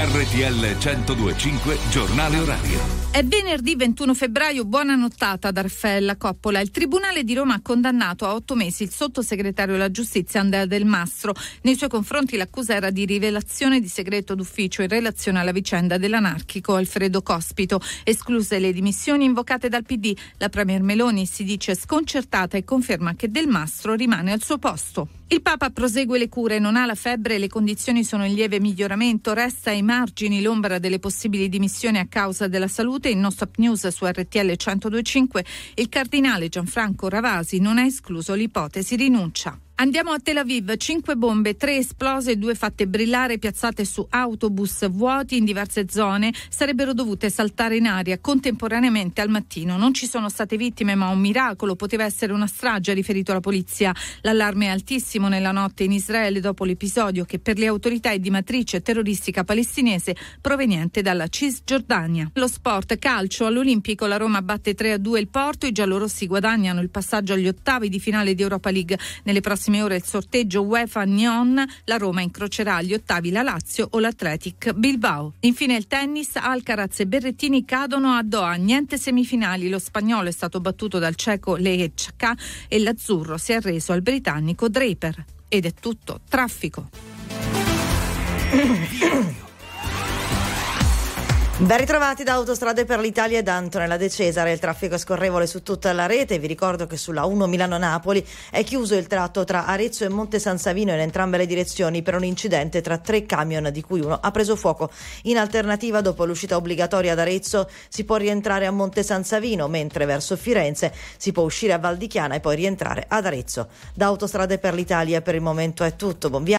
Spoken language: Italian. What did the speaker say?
RTL 102.5 Giornale Orario. È venerdì 21 febbraio, buona nottata da Raffaella Coppola. Il Tribunale di Roma ha condannato a 8 mesi il sottosegretario alla giustizia Andrea Del Mastro. Nei suoi confronti l'accusa era di rivelazione di segreto d'ufficio in relazione alla vicenda dell'anarchico Alfredo Cospito. Escluse le dimissioni invocate dal PD, la premier Meloni si dice sconcertata e conferma che Del Mastro rimane al suo posto. Il Papa prosegue le cure, non ha la febbre e le condizioni sono in lieve miglioramento, resta ai margini l'ombra delle possibili dimissioni a causa della salute. In No Stop News su RTL 102.5 il cardinale Gianfranco Ravasi non ha escluso l'ipotesi rinuncia. Andiamo a Tel Aviv, 5 bombe, 3 esplose e 2 fatte brillare, piazzate su autobus vuoti in diverse zone, sarebbero dovute saltare in aria contemporaneamente al mattino. Non ci sono state vittime, ma un miracolo, poteva essere una strage, ha riferito la polizia. L'allarme è altissimo nella notte in Israele dopo l'episodio che per le autorità è di matrice terroristica palestinese proveniente dalla Cisgiordania. Lo sport, calcio, all'Olimpico la Roma batte 3-2 il Porto, i giallorossi guadagnano il passaggio agli ottavi di finale di Europa League. Nelle prossime ore il sorteggio UEFA Nyon, la Roma incrocerà agli ottavi la Lazio o l'Athletic Bilbao. Infine il tennis, Alcaraz e Berrettini cadono a Doha, niente semifinali, lo spagnolo è stato battuto dal ceco Lehečka e l'azzurro si è arreso al britannico Draper. Ed è tutto traffico. Ben ritrovati da Autostrade per l'Italia ed Antonella De Cesare. Il traffico è scorrevole su tutta la rete. Vi ricordo che sulla 1 Milano-Napoli è chiuso il tratto tra Arezzo e Monte San Savino in entrambe le direzioni per un incidente tra 3 camion di cui uno ha preso fuoco. In alternativa, dopo l'uscita obbligatoria ad Arezzo si può rientrare a Monte San Savino, mentre verso Firenze si può uscire a Val di Chiana e poi rientrare ad Arezzo. Da Autostrade per l'Italia per il momento è tutto. Buon viaggio.